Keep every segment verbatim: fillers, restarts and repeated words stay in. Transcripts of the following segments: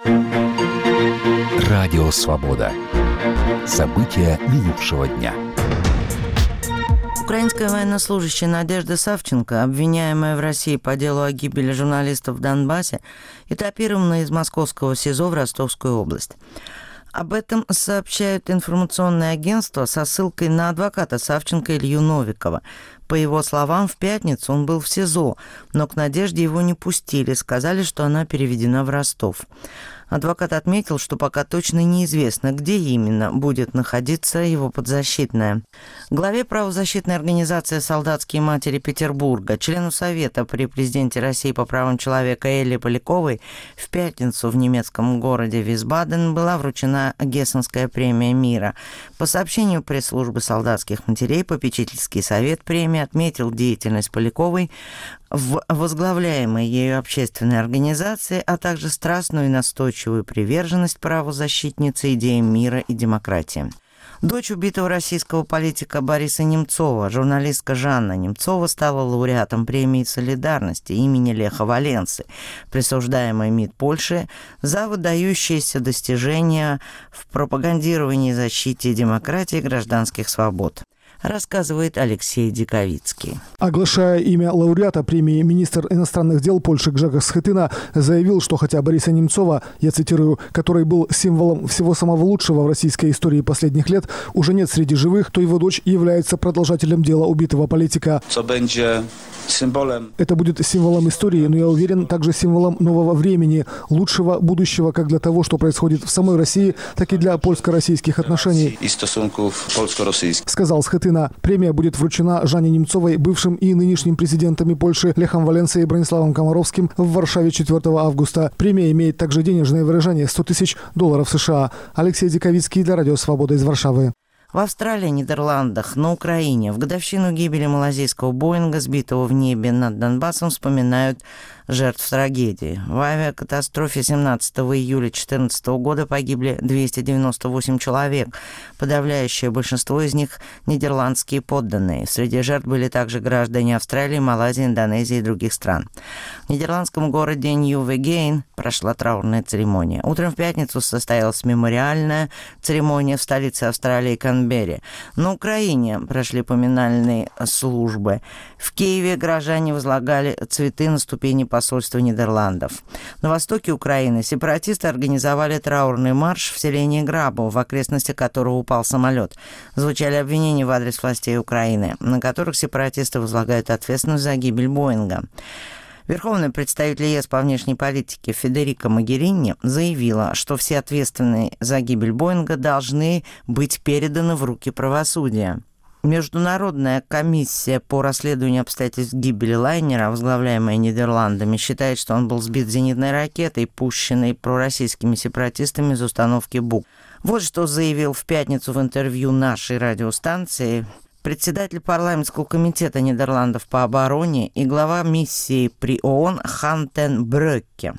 Радио «Свобода». События минувшего дня. Украинская военнослужащая Надежда Савченко, обвиняемая в России по делу о гибели журналистов в Донбассе, этапирована из московского СИЗО в Ростовскую область. Об этом сообщают информационные агентства со ссылкой на адвоката Савченко Илью Новикова. По его словам, в пятницу он был в СИЗО, но к Надежде его не пустили, сказали, что она переведена в Ростов. Адвокат отметил, что пока точно неизвестно, где именно будет находиться его подзащитная. Главе правозащитной организации «Солдатские матери Петербурга», члену Совета при президенте России по правам человека Элле Поляковой в пятницу в немецком городе Висбаден была вручена Гессенская премия мира. По сообщению пресс-службы «Солдатских матерей», попечительский совет премии отметил деятельность Поляковой в возглавляемой ею общественной организации, а также страстную и настойчивую приверженность правозащитницы идеям мира и демократии. Дочь убитого российского политика Бориса Немцова, журналистка Жанна Немцова, стала лауреатом премии «Солидарности» имени Леха Валенсы, присуждаемой МИД Польши за выдающиеся достижения в пропагандировании и защите демократии и гражданских свобод. Рассказывает Алексей Диковицкий. Оглашая имя лауреата премии, министр иностранных дел Польши Гжегош Schetyna заявил, что хотя Бориса Немцова, я цитирую, который был символом всего самого лучшего в российской истории последних лет, уже нет среди живых, то его дочь является продолжателем дела убитого политика. Это будет символом истории, но я уверен, также символом нового времени, лучшего будущего как для того, что происходит в самой России, так и для польско-российских отношений, сказал Schetyna. Премия будет вручена Жанне Немцовой, бывшим и нынешним президентами Польши Лехом Валенсой и Брониславом Комаровским в Варшаве четвёртого августа. Премия имеет также денежное выражение сто тысяч долларов США. Алексей Диковицкий для Радио Свобода из Варшавы. В Австралии, Нидерландах, на Украине в годовщину гибели малазийского Боинга, сбитого в небе над Донбассом, вспоминают жертв трагедии. В авиакатастрофе семнадцатого июля две тысячи четырнадцатого года погибли двести девяносто восемь человек. Подавляющее большинство из них – нидерландские подданные. Среди жертв были также граждане Австралии, Малайзии, Индонезии и других стран. В нидерландском городе Нью-Вегейн прошла траурная церемония. Утром в пятницу состоялась мемориальная церемония в столице Австралии Канберре. На Украине прошли поминальные службы. В Киеве горожане возлагали цветы на ступени посольства Нидерландов. На востоке Украины сепаратисты организовали траурный марш в селении Грабово, в окрестностях которого упал самолет. Звучали обвинения в адрес властей Украины, на которых сепаратисты возлагают ответственность за гибель Боинга. Верховный представитель ЕС по внешней политике Федерика Могерини заявила, что все ответственные за гибель Боинга должны быть переданы в руки правосудия. Международная комиссия по расследованию обстоятельств гибели лайнера, возглавляемая Нидерландами, считает, что он был сбит зенитной ракетой, пущенной пророссийскими сепаратистами из установки БУК. Вот что заявил в пятницу в интервью нашей радиостанции председатель парламентского комитета Нидерландов по обороне и глава миссии при ООН Хан Тен Брёкке.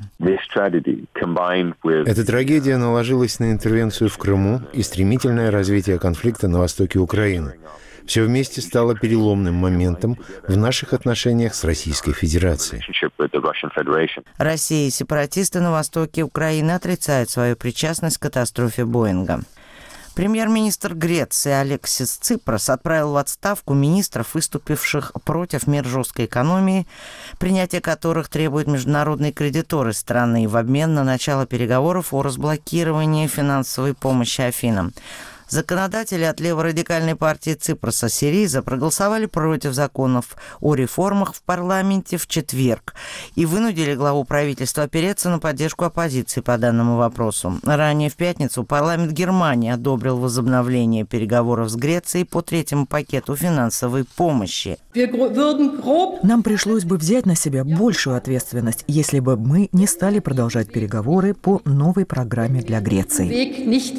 Эта трагедия наложилась на интервенцию в Крыму и стремительное развитие конфликта на востоке Украины. Все вместе стало переломным моментом в наших отношениях с Российской Федерацией. Россия и сепаратисты на востоке Украины отрицают свою причастность к катастрофе Боинга. Премьер-министр Греции Алексис Ципрос отправил в отставку министров, выступивших против мер жесткой экономии, принятие которых требуют международные кредиторы страны в обмен на начало переговоров о разблокировании финансовой помощи Афинам. Законодатели от леворадикальной партии Ципроса Сириза проголосовали против законов о реформах в парламенте в четверг и вынудили главу правительства опереться на поддержку оппозиции по данному вопросу. Ранее в пятницу парламент Германии одобрил возобновление переговоров с Грецией по третьему пакету финансовой помощи. Нам пришлось бы взять на себя большую ответственность, если бы мы не стали продолжать переговоры по новой программе для Греции,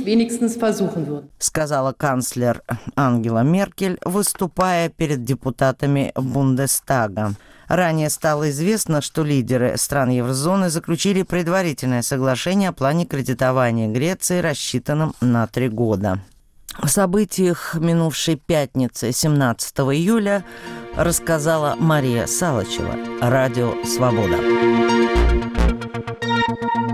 сказала канцлер Ангела Меркель, выступая перед депутатами Бундестага. Ранее стало известно, что лидеры стран еврозоны заключили предварительное соглашение о плане кредитования Греции, рассчитанном на три года. О событиях минувшей пятницы, семнадцатого июля, рассказала Мария Салычева. Радио «Свобода».